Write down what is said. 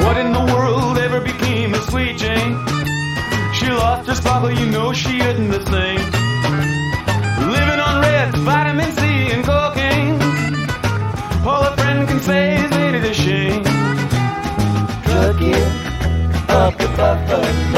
What in the world ever became of Sweet Jane? She lost her spot, but you know she isn't the same. Living on Reds, vitamin C, and cocaine. All a friend can say is ain't it a shame? Drug you up the buffer.